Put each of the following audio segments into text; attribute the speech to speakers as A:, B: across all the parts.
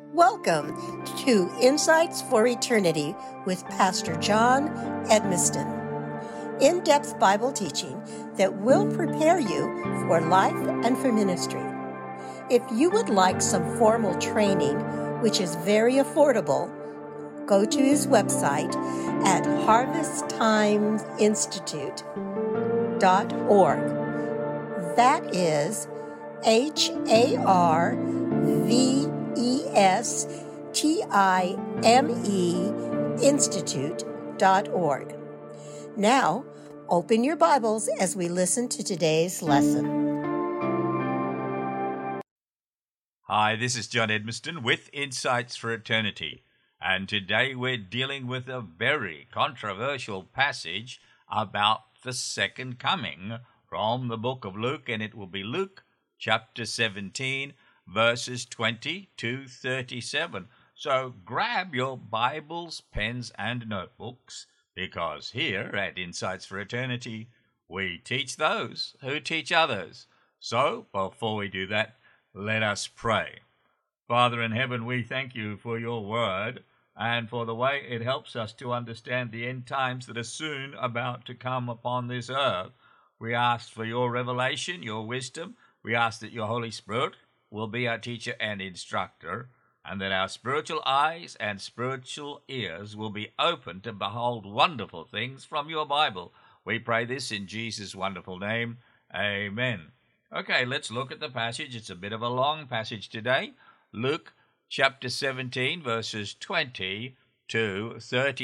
A: Welcome to Insights for Eternity with Pastor John Edmiston. In-depth Bible teaching that will prepare you for life and for ministry. If you would like some formal training, which is very affordable, go to his website at harvesttimesinstitute.org. That is HARVESTIME Institute.org. Now, open your Bibles as we listen to today's lesson.
B: Hi, this is John Edmiston with Insights for Eternity, and today we're dealing with a very controversial passage about the second coming from the book of Luke, and it will be Luke chapter 17, verses 20 to 37. So grab your Bibles, pens, and notebooks, because here at Insights for Eternity, we teach those who teach others. So before we do that, let us pray. Father in heaven, we thank you for your word and for the way it helps us to understand the end times that are soon about to come upon this earth. We ask for your revelation, your wisdom. We ask that your Holy Spirit will be our teacher and instructor, and that our spiritual eyes and spiritual ears will be open to behold wonderful things from your Bible. We pray this in Jesus' wonderful name. Amen. Okay, let's look at the passage. It's a bit of a long passage today. Luke chapter 17, verses 20 to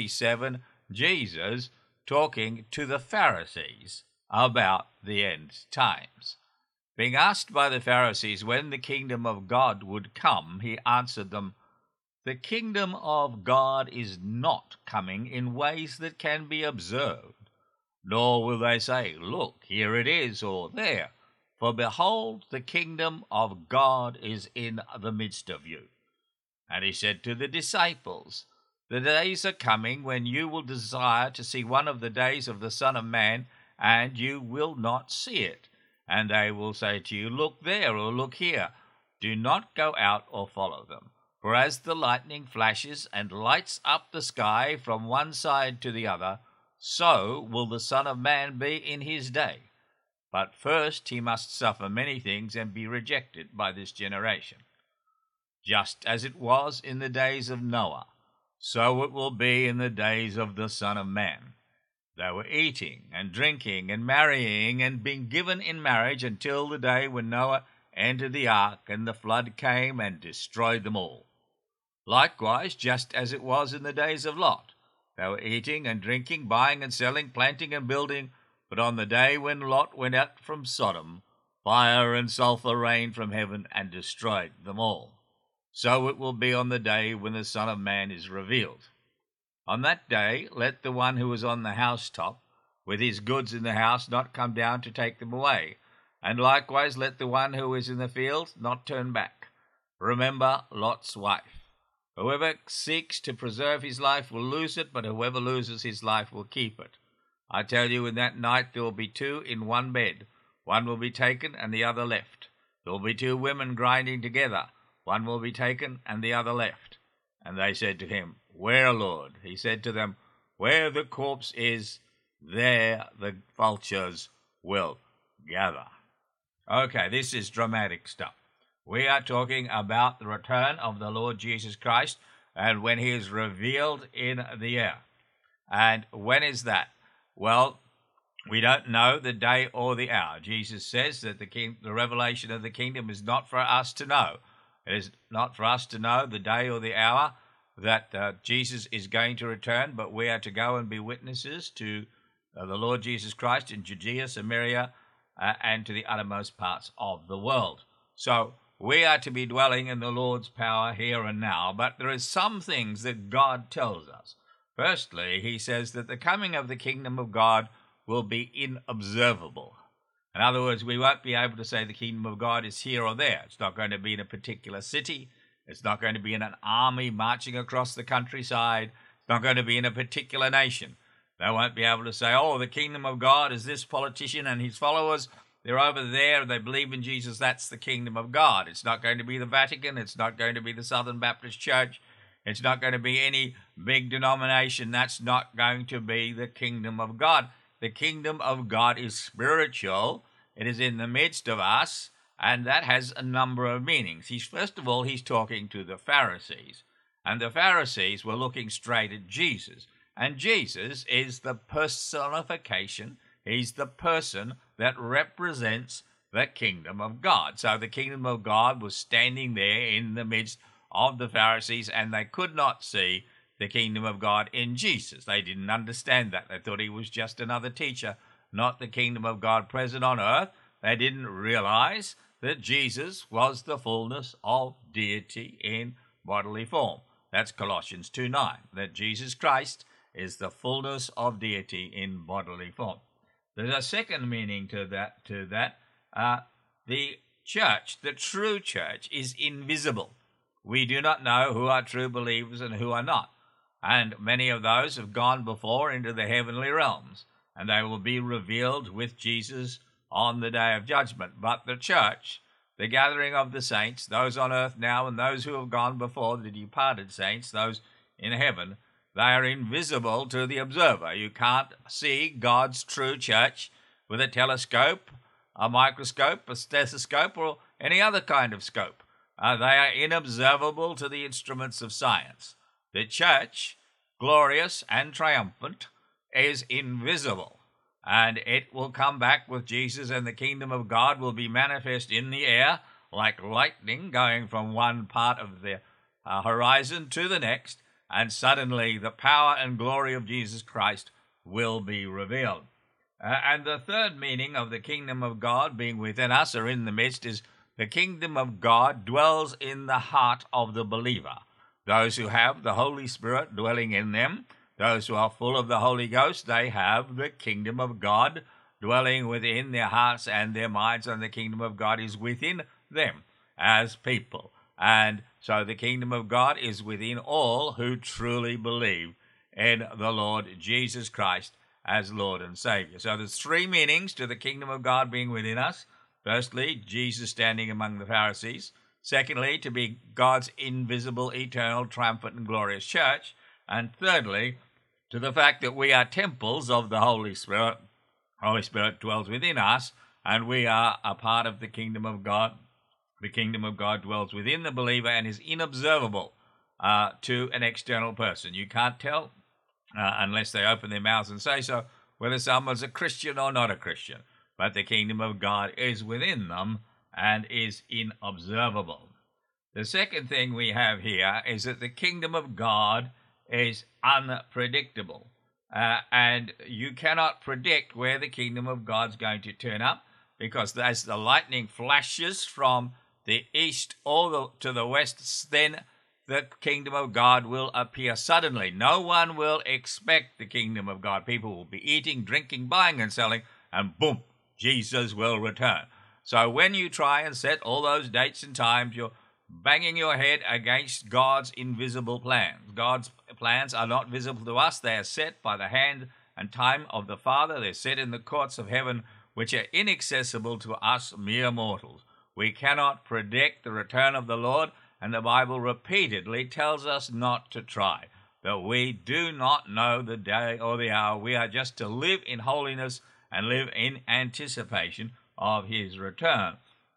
B: 37. Jesus talking to the Pharisees about the end times. Being asked by the Pharisees when the kingdom of God would come, he answered them, "The kingdom of God is not coming in ways that can be observed, nor will they say, 'Look, here it is,' or 'there.' For behold, the kingdom of God is in the midst of you." And he said to the disciples, "The days are coming when you will desire to see one of the days of the Son of Man, and you will not see it. And they will say to you, 'Look there,' or 'Look here.' Do not go out or follow them. For as the lightning flashes and lights up the sky from one side to the other, so will the Son of Man be in his day. But first he must suffer many things and be rejected by this generation. Just as it was in the days of Noah, so it will be in the days of the Son of Man. They were eating and drinking and marrying and being given in marriage until the day when Noah entered the ark and the flood came and destroyed them all. Likewise, just as it was in the days of Lot, they were eating and drinking, buying and selling, planting and building. But on the day when Lot went out from Sodom, fire and sulfur rained from heaven and destroyed them all. So it will be on the day when the Son of Man is revealed. On that day let the one who is on the housetop, with his goods in the house, not come down to take them away. And likewise let the one who is in the field not turn back. Remember Lot's wife. Whoever seeks to preserve his life will lose it, but whoever loses his life will keep it. I tell you, in that night there will be two in one bed. One will be taken and the other left. There will be two women grinding together. One will be taken and the other left." And they said to him, "Where, Lord?" He said to them, "Where the corpse is, there the vultures will gather." Okay, this is dramatic stuff. We are talking about the return of the Lord Jesus Christ and when he is revealed in the air. And when is that? Well, we don't know the day or the hour. Jesus says that the revelation of the kingdom is not for us to know. It is not for us to know the day or the hour that Jesus is going to return, but we are to go and be witnesses to the Lord Jesus Christ in Judea, Samaria, and to the uttermost parts of the world. So we are to be dwelling in the Lord's power here and now, but there are some things that God tells us. Firstly, he says that the coming of the kingdom of God will be inobservable. In other words, we won't be able to say the kingdom of God is here or there. It's not going to be in a particular city. It's not going to be in an army marching across the countryside. It's not going to be in a particular nation. They won't be able to say, "Oh, the kingdom of God is this politician and his followers. they're over there, they believe in Jesus, that's the kingdom of God. It's not going to be the Vatican, it's not going to be the Southern Baptist Church, it's not going to be any big denomination. That's not going to be the kingdom of God. The kingdom of God is spiritual. It is in the midst of us, and that has a number of meanings. First of all, he's talking to the Pharisees, and the Pharisees were looking straight at Jesus, and Jesus is the personification. He's the person that represents the kingdom of God. So the kingdom of God was standing there in the midst of the Pharisees, and they could not see the kingdom of God in Jesus. They didn't understand that. They thought he was just another teacher, not the kingdom of God present on earth. They didn't realize that Jesus was the fullness of deity in bodily form. That's Colossians 2:9, that Jesus Christ is the fullness of deity in bodily form. There's a second meaning to that. The church, the true church, is invisible. We do not know who are true believers and who are not. And many of those have gone before into the heavenly realms, and they will be revealed with Jesus on the day of judgment. But the church, the gathering of the saints, those on earth now and those who have gone before, the departed saints, those in heaven, they are invisible to the observer. You can't see God's true church with a telescope, a microscope, a stethoscope, or any other kind of scope. They are inobservable to the instruments of science. The church, glorious and triumphant, is invisible, and it will come back with Jesus, and the kingdom of God will be manifest in the air like lightning going from one part of the horizon to the next, and suddenly the power and glory of Jesus Christ will be revealed. And the third meaning of the kingdom of God being within us or in the midst is the kingdom of God dwells in the heart of the believer. Those who have the Holy Spirit dwelling in them, those who are full of the Holy Ghost, they have the kingdom of God dwelling within their hearts and their minds, and the kingdom of God is within them as people. And so the kingdom of God is within all who truly believe in the Lord Jesus Christ as Lord and Savior. So there's three meanings to the kingdom of God being within us. Firstly, Jesus standing among the Pharisees. Secondly, to be God's invisible, eternal, triumphant, and glorious church. And thirdly, to the fact that we are temples of the Holy Spirit. Holy Spirit dwells within us, and we are a part of the kingdom of God. The kingdom of God dwells within the believer and is inobservable to an external person. You can't tell, unless they open their mouths and say so, whether someone's a Christian or not a Christian. But the kingdom of God is within them and is inobservable. The second thing we have here is that the kingdom of God is unpredictable. And you cannot predict where the kingdom of God's going to turn up, because as the lightning flashes from the east or to the west, then the kingdom of God will appear suddenly. No one will expect the kingdom of God. People will be eating, drinking, buying and selling, and boom, Jesus will return. So when you try and set all those dates and times, you're banging your head against God's invisible plans. God's plans are not visible to us. They are set by the hand and time of the Father. They're set in the courts of heaven, which are inaccessible to us mere mortals. We cannot predict the return of the Lord, and the Bible repeatedly tells us not to try, that we do not know the day or the hour. We are just to live in holiness and live in anticipation of his return.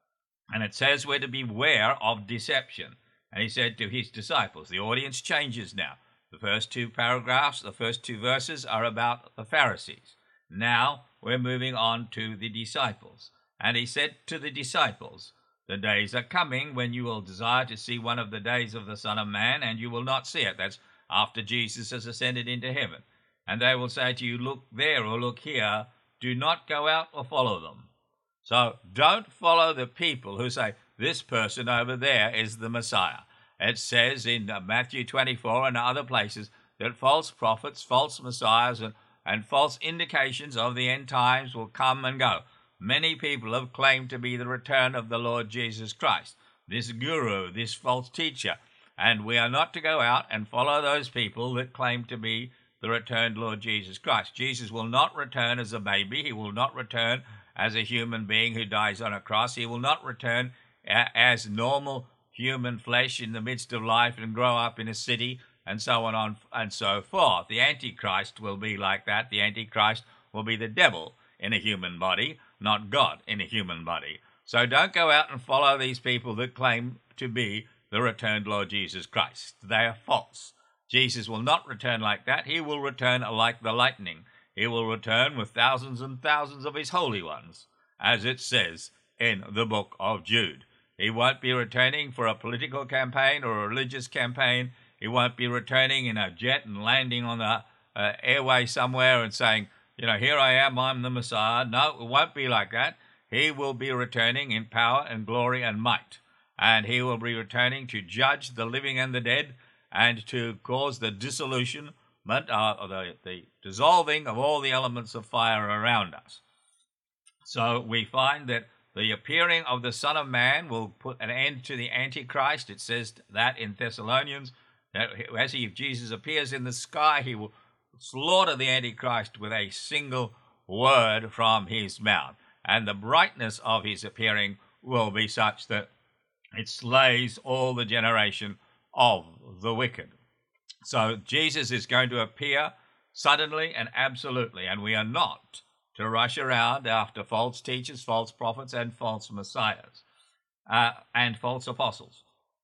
B: And it says we're to beware of deception. And he said to his disciples, the audience changes now. The first two paragraphs, the first two verses are about the Pharisees. Now we're moving on to the disciples. And he said to the disciples, the days are coming when you will desire to see one of the days of the Son of Man, and you will not see it. That's after Jesus has ascended into heaven. And they will say to you, look there or look here. Do not go out or follow them. So don't follow the people who say, this person over there is the Messiah. It says in Matthew 24 and other places that false prophets, false messiahs, and false indications of the end times will come and go. Many people have claimed to be the return of the Lord Jesus Christ, this guru, this false teacher. And we are not to go out and follow those people that claim to be the returned Lord Jesus Christ. Jesus will not return as a baby. He will not return as a human being who dies on a cross. He will not return as normal human flesh in the midst of life and grow up in a city and so on and so forth. The Antichrist will be like that. The Antichrist will be the devil in a human body, not God in a human body. So don't go out and follow these people that claim to be the returned Lord Jesus Christ. They are false. Jesus will not return like that. He will return like the lightning. He will return with thousands and thousands of his holy ones, as it says in the book of Jude. He won't be returning for a political campaign or a religious campaign. He won't be returning in a jet and landing on the airway somewhere and saying, here I am, I'm the Messiah. No, it won't be like that. He will be returning in power and glory and might. And he will be returning to judge the living and the dead and to cause the dissolution, the dissolving of all the elements of fire around us. So we find that the appearing of the Son of Man will put an end to the Antichrist. It says that in Thessalonians, that as Jesus appears in the sky, he will slaughter the Antichrist with a single word from his mouth. And the brightness of his appearing will be such that it slays all the generation of the wicked. So Jesus is going to appear suddenly and absolutely, and we are not to rush around after false teachers, false prophets, and false messiahs, and false apostles.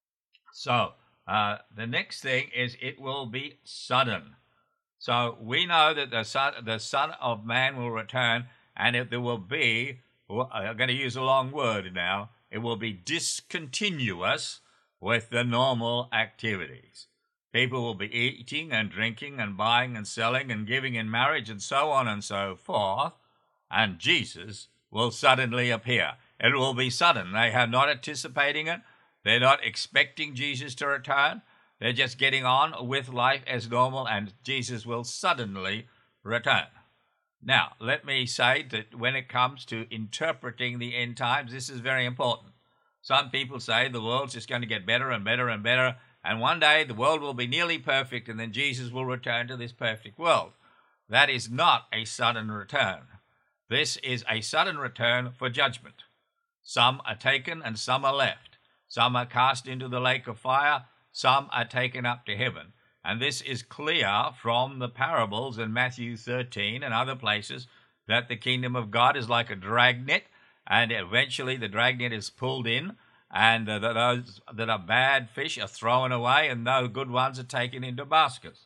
B: So the next thing is it will be sudden. So we know that the Son of Man will return, and there will be, I'm going to use a long word now, it will be discontinuous with the normal activities. People will be eating and drinking and buying and selling and giving in marriage and so on and so forth, and Jesus will suddenly appear. It will be sudden. They are not anticipating it. They're not expecting Jesus to return. They're just getting on with life as normal, and Jesus will suddenly return. Now, let me say that when it comes to interpreting the end times, this is very important. Some people say the world's just going to get better and better and better, and one day the world will be nearly perfect, and then Jesus will return to this perfect world. That is not a sudden return. This is a sudden return for judgment. Some are taken and some are left. Some are cast into the lake of fire. Some are taken up to heaven. And this is clear from the parables in Matthew 13 and other places that the kingdom of God is like a dragnet, and eventually the dragnet is pulled in, and those that are bad fish are thrown away, and no good ones are taken into baskets.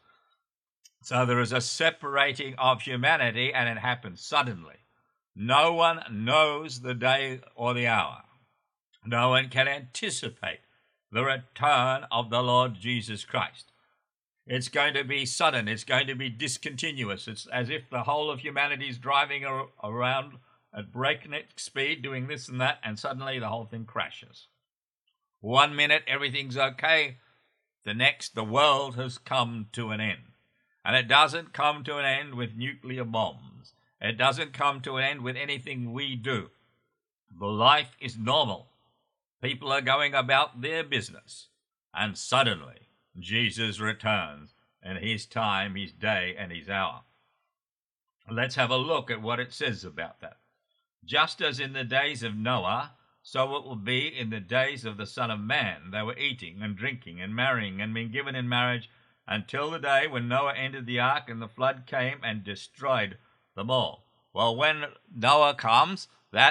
B: So there is a separating of humanity, and it happens suddenly. No one knows the day or the hour. No one can anticipate the return of the Lord Jesus Christ. It's going to be sudden. It's going to be discontinuous. It's as if the whole of humanity is driving around at breakneck speed, doing this and that, and suddenly the whole thing crashes. 1 minute, everything's okay. The next, the world has come to an end. And it doesn't come to an end with nuclear bombs. It doesn't come to an end with anything we do. The life is normal. People are going about their business. And suddenly, Jesus returns in his time, his day, and his hour. Let's have a look at what it says about that. Just as in the days of Noah, so it will be in the days of the Son of Man. They were eating and drinking and marrying and being given in marriage until the day when Noah entered the ark and the flood came and destroyed them all. Well, when Noah comes,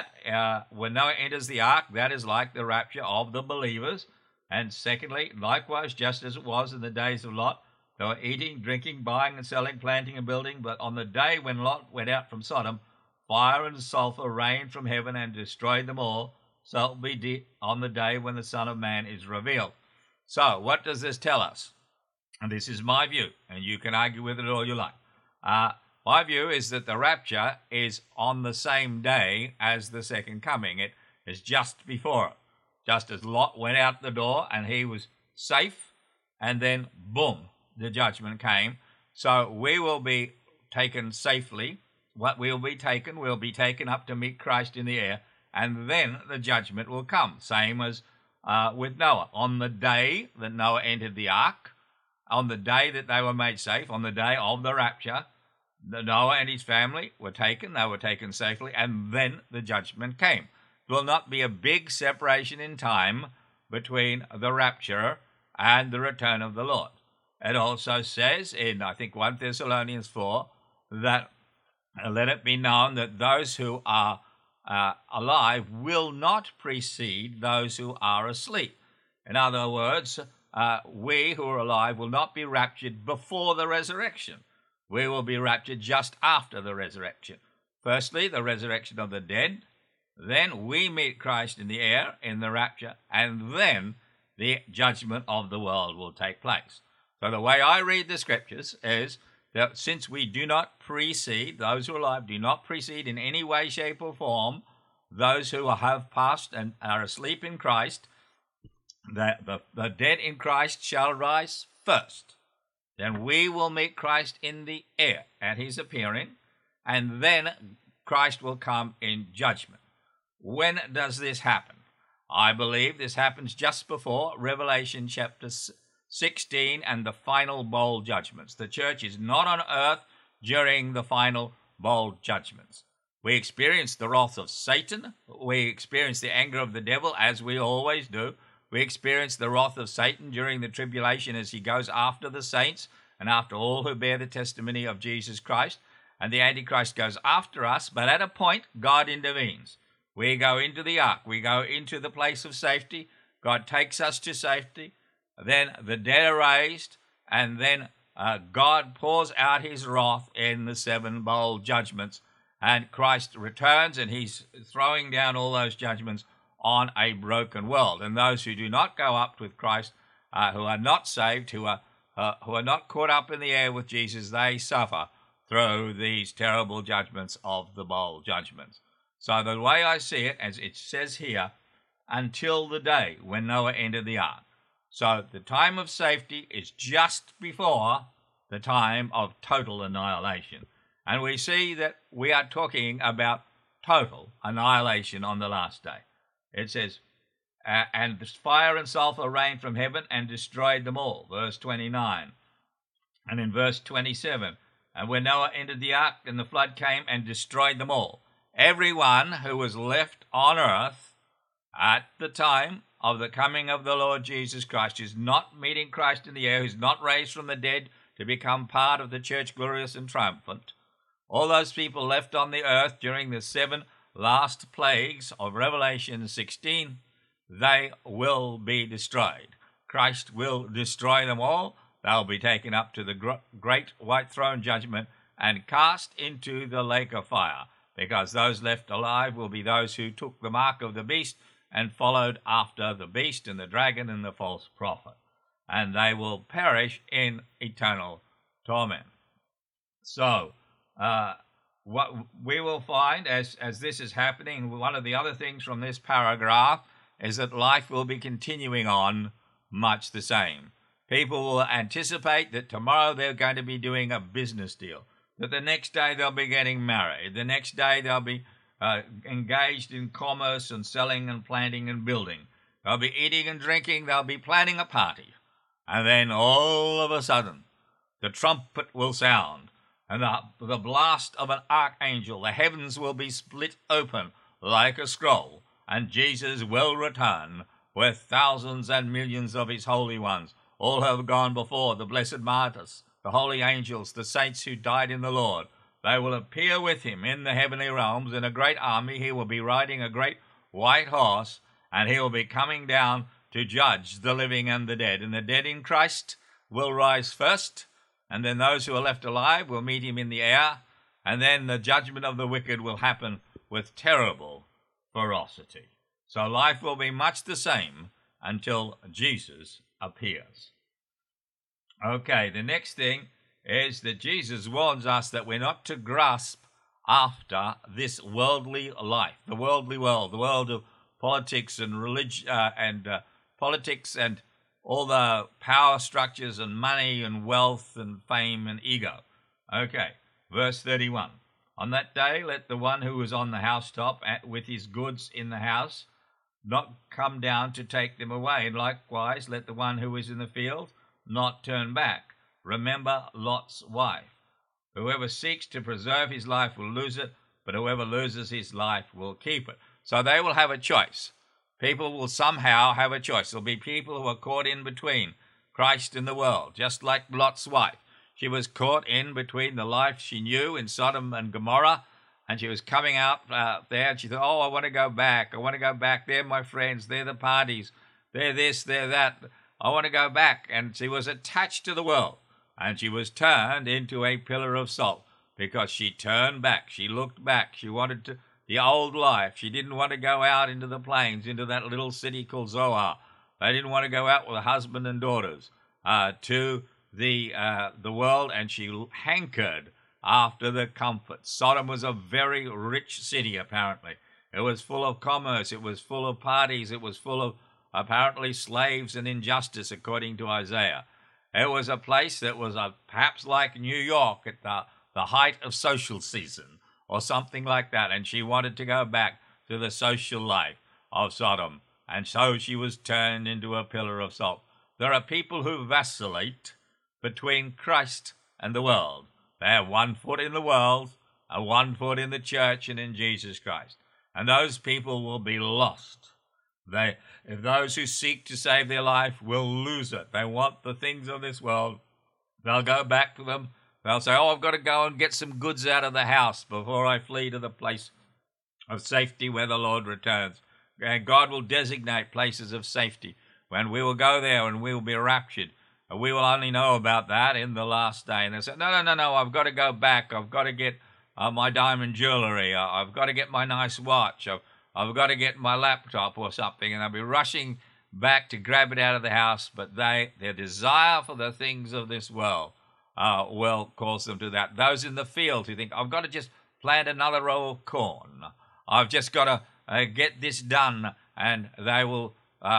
B: when Noah enters the ark, that is like the rapture of the believers. And secondly, likewise, just as it was in the days of Lot, they were eating, drinking, buying and selling, planting and building. But on the day when Lot went out from Sodom, fire and sulfur rained from heaven and destroyed them all. So it will be on the day when the Son of Man is revealed. So what does this tell us? And this is my view, and you can argue with it all you like. My view is that the rapture is on the same day as the second coming. It is just before it. Just as Lot went out the door and he was safe, and then boom, the judgment came. So we will be taken safely. We'll be taken up to meet Christ in the air, and then the judgment will come. Same as with Noah. On the day that Noah entered the ark, on the day that they were made safe, on the day of the rapture, Noah and his family were taken. They were taken safely, and then the judgment came. There will not be a big separation in time between the rapture and the return of the Lord. It also says in, I think, 1 Thessalonians 4, that let it be known that those who are alive will not precede those who are asleep. In other words, we who are alive will not be raptured before the resurrection. We will be raptured just after the resurrection. Firstly, the resurrection of the dead. Then we meet Christ in the air, in the rapture, and then the judgment of the world will take place. So the way I read the scriptures is that since we do not precede, those who are alive do not precede in any way, shape, or form those who have passed and are asleep in Christ, that the dead in Christ shall rise first. Then we will meet Christ in the air at his appearing, and then Christ will come in judgment. When does this happen? I believe this happens just before Revelation chapter 16 and the final bowl judgments. The church is not on earth during the final bowl judgments. We experience the wrath of Satan. We experience the anger of the devil, as we always do. We experience the wrath of Satan during the tribulation as he goes after the saints and after all who bear the testimony of Jesus Christ. And the Antichrist goes after us, but at a point, God intervenes. We go into the ark. We go into the place of safety. God takes us to safety. Then the dead are raised, and then God pours out his wrath in the 7 bowl judgments, and Christ returns, and he's throwing down all those judgments on a broken world. And those who do not go up with Christ, who are not saved, who are not caught up in the air with Jesus, they suffer through these terrible judgments of the bowl judgments. So the way I see it, as it says here, until the day when Noah entered the ark. So the time of safety is just before the time of total annihilation. And we see that we are talking about total annihilation on the last day. It says, and fire and sulfur rained from heaven and destroyed them all, verse 29. And in verse 27, and when Noah entered the ark, and the flood came and destroyed them all. Everyone who was left on earth at the time of the coming of the Lord Jesus Christ, who's not meeting Christ in the air, who's not raised from the dead to become part of the church glorious and triumphant, all those people left on the earth during the 7 last plagues of Revelation 16, they will be destroyed. Christ will destroy them all. They'll be taken up to the great white throne judgment and cast into the lake of fire, because those left alive will be those who took the mark of the beast and followed after the beast and the dragon and the false prophet, and they will perish in eternal torment. So, what we will find as this is happening, one of the other things from this paragraph is that life will be continuing on much the same. People will anticipate that tomorrow they're going to be doing a business deal, that the next day they'll be getting married, the next day they'll be engaged in commerce and selling and planting and building. They'll be eating and drinking, they'll be planning a party. And then all of a sudden, the trumpet will sound, and the blast of an archangel, the heavens will be split open like a scroll, and Jesus will return with thousands and millions of his holy ones. All have gone before, the blessed martyrs, the holy angels, the saints who died in the Lord. They will appear with him in the heavenly realms in a great army. He will be riding a great white horse, and he will be coming down to judge the living and the dead. And the dead in Christ will rise first, and then those who are left alive will meet him in the air, and then the judgment of the wicked will happen with terrible ferocity. So life will be much the same until Jesus appears. Okay, the next thing is that Jesus warns us that we're not to grasp after this worldly life, the worldly world, the world of politics and religion politics and all the power structures and money and wealth and fame and ego. Okay, verse 31. On that day, let the one who is on the housetop with his goods in the house not come down to take them away. And likewise, let the one who is in the field not turn back. Remember Lot's wife. Whoever seeks to preserve his life will lose it, but whoever loses his life will keep it. So they will have a choice. People will somehow have a choice. There'll be people who are caught in between Christ and the world, just like Lot's wife. She was caught in between the life she knew in Sodom and Gomorrah, and she was coming out there, and she thought, oh, I want to go back. I want to go back. They're my friends. They're the parties. They're this, they're that. I want to go back. And she was attached to the world, and she was turned into a pillar of salt because she turned back. She looked back. She wanted the old life. She didn't want to go out into the plains, into that little city called Zoar. They didn't want to go out with a husband and daughters to the world, and she hankered after the comfort. Sodom was a very rich city, apparently. It was full of commerce. It was full of parties. It was full of, apparently, slaves and injustice, according to Isaiah. It was a place that was perhaps like New York at the height of social season or something like that, and she wanted to go back to the social life of Sodom, and so she was turned into a pillar of salt. There are people who vacillate between Christ and the world. They have one foot in the world and one foot in the church and in Jesus Christ. And those people will be lost. If those who seek to save their life will lose it. They want the things of this world. They'll go back to them. They'll say, oh, I've got to go and get some goods out of the house before I flee to the place of safety where the Lord returns. And God will designate places of safety when we will go there and we will be raptured. We will only know about that in the last day. And they say, no, I've got to go back. I've got to get my diamond jewelry. I've got to get my nice watch. I've got to get my laptop or something. And they'll be rushing back to grab it out of the house. But their desire for the things of this world will cause them to that. Those in the field who think, I've got to just plant another row of corn. I've just got to get this done. And they will,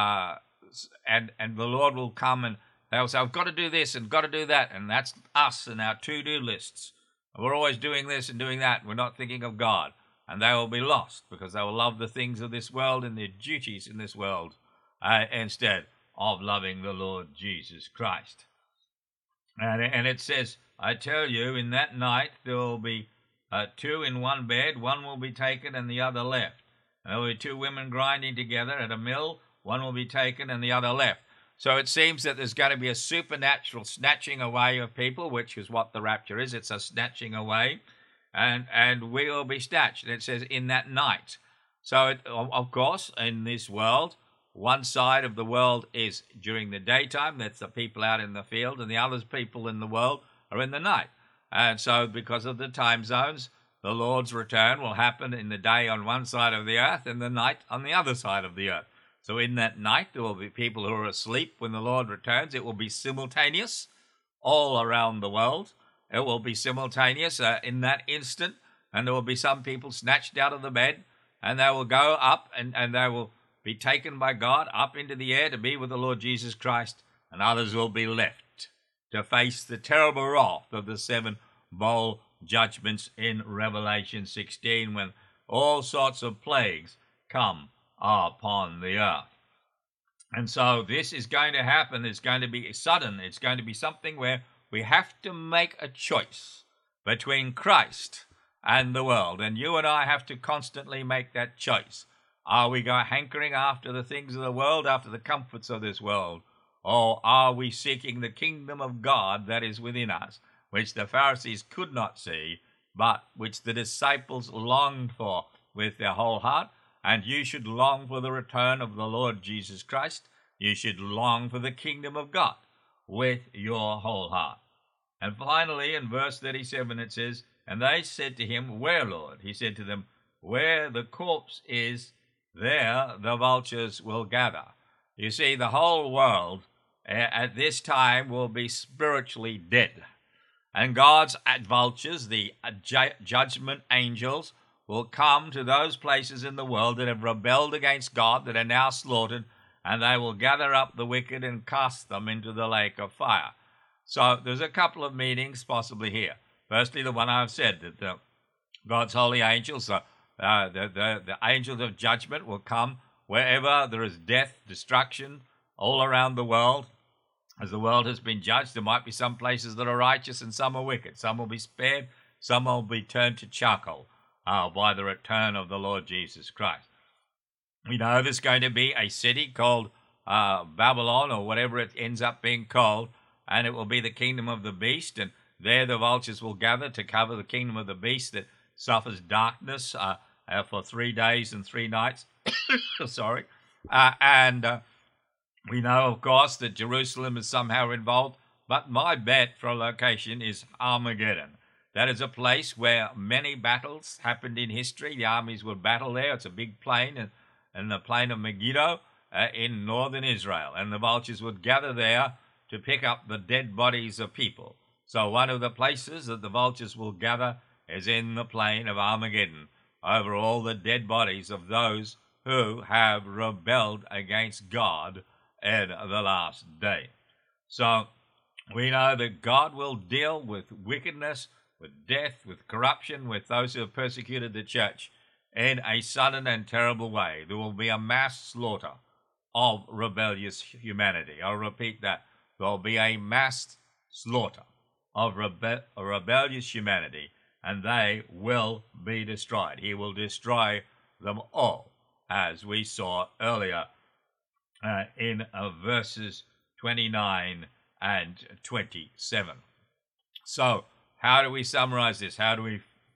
B: and the Lord will come and they'll say, I've got to do this and got to do that. And that's us and our to-do lists. We're always doing this and doing that. We're not thinking of God. And they will be lost because they will love the things of this world and their duties in this world instead of loving the Lord Jesus Christ. And it says, I tell you, in that night there will be two in one bed. One will be taken and the other left. And there will be two women grinding together at a mill. One will be taken and the other left. So it seems that there's going to be a supernatural snatching away of people, which is what the rapture is. It's a snatching away, and we will be snatched. And it says, in that night. So, of course, in this world, one side of the world is during the daytime. That's the people out in the field, and the other people in the world are in the night. And so because of the time zones, the Lord's return will happen in the day on one side of the earth and the night on the other side of the earth. So in that night, there will be people who are asleep when the Lord returns. It will be simultaneous all around the world. It will be simultaneous in that instant. And there will be some people snatched out of the bed, and they will go up and they will be taken by God up into the air to be with the Lord Jesus Christ. And others will be left to face the terrible wrath of the seven bowl judgments in Revelation 16, when all sorts of plagues come upon the earth. And so this is going to happen. It's going to be sudden. It's going to be something where we have to make a choice between Christ and the world. And you and I have to constantly make that choice. Are we hankering after the things of the world, after the comforts of this world? Or are we seeking the kingdom of God that is within us, which the Pharisees could not see, but which the disciples longed for with their whole heart? And you should long for the return of the Lord Jesus Christ. You should long for the kingdom of God with your whole heart. And finally, in verse 37, it says, and they said to him, where, Lord? He said to them, where the corpse is, there the vultures will gather. You see, the whole world at this time will be spiritually dead. And God's vultures, the judgment angels, will come to those places in the world that have rebelled against God, that are now slaughtered, and they will gather up the wicked and cast them into the lake of fire. So there's a couple of meanings possibly here. Firstly, the one I've said, that God's holy angels, the angels of judgment will come wherever there is death, destruction, all around the world. As the world has been judged, there might be some places that are righteous and some are wicked. Some will be spared, some will be turned to charcoal by the return of the Lord Jesus Christ. We know there's going to be a city called Babylon, or whatever it ends up being called, and it will be the kingdom of the beast, and there the vultures will gather to cover the kingdom of the beast that suffers darkness for 3 days and 3 nights. Sorry. We know, of course, that Jerusalem is somehow involved, but my bet for a location is Armageddon. That is a place where many battles happened in history. The armies would battle there. It's a big plain, and the plain of Megiddo in northern Israel. And the vultures would gather there to pick up the dead bodies of people. So one of the places that the vultures will gather is in the plain of Armageddon, over all the dead bodies of those who have rebelled against God in the last day. So we know that God will deal with wickedness, with death, with corruption, with those who have persecuted the church in a sudden and terrible way. There will be a mass slaughter of rebellious humanity. I'll repeat that. There will be a mass slaughter of rebellious humanity, and they will be destroyed. He will destroy them all, as we saw earlier in verses 29 and 27. So, how do we summarize this? How do we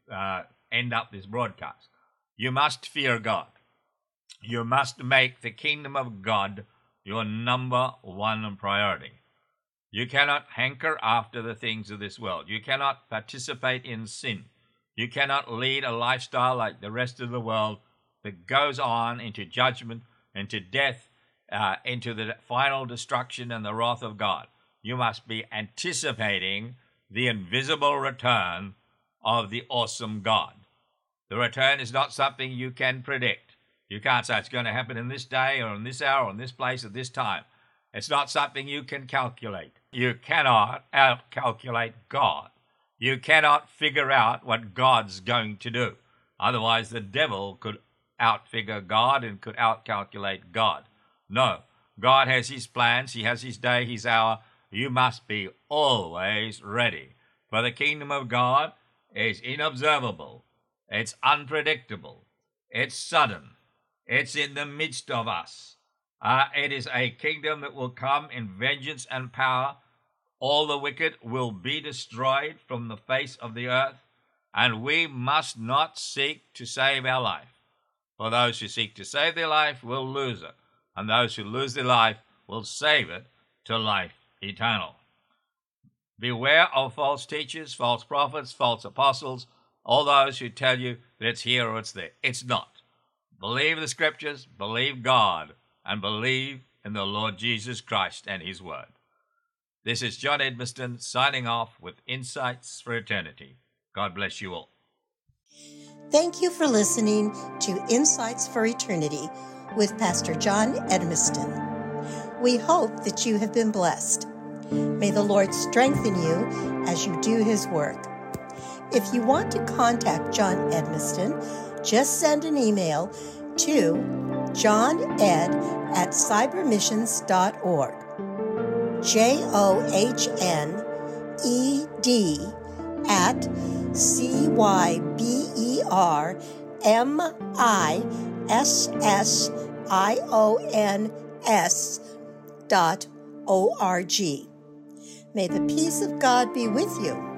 B: end up this broadcast? You must fear God. You must make the kingdom of God your number one priority. You cannot hanker after the things of this world. You cannot participate in sin. You cannot lead a lifestyle like the rest of the world that goes on into judgment, into death, into the final destruction and the wrath of God. You must be anticipating the invisible return of the awesome God. The return is not something you can predict. You can't say it's going to happen in this day or in this hour or in this place at this time. It's not something you can calculate. You cannot out-calculate God. You cannot figure out what God's going to do. Otherwise, the devil could out-figure God and could out-calculate God. No, God has his plans. He has his day, his hour. You must be always ready. For the kingdom of God is inobservable. It's unpredictable. It's sudden. It's in the midst of us. It is a kingdom that will come in vengeance and power. All the wicked will be destroyed from the face of the earth, and we must not seek to save our life. For those who seek to save their life will lose it, and those who lose their life will save it to life eternal. Beware of false teachers, false prophets, false apostles, all those who tell you that it's here or it's there. It's not. Believe the scriptures, believe God, and believe in the Lord Jesus Christ and his word. This is John Edmiston signing off with Insights for Eternity. God bless you all.
A: Thank you for listening to Insights for Eternity with Pastor John Edmiston. We hope that you have been blessed. May the Lord strengthen you as you do his work. If you want to contact John Edmiston, just send an email to johned@cybermissions.org. JOHNED@CYBERMISSIONS.org. May the peace of God be with you.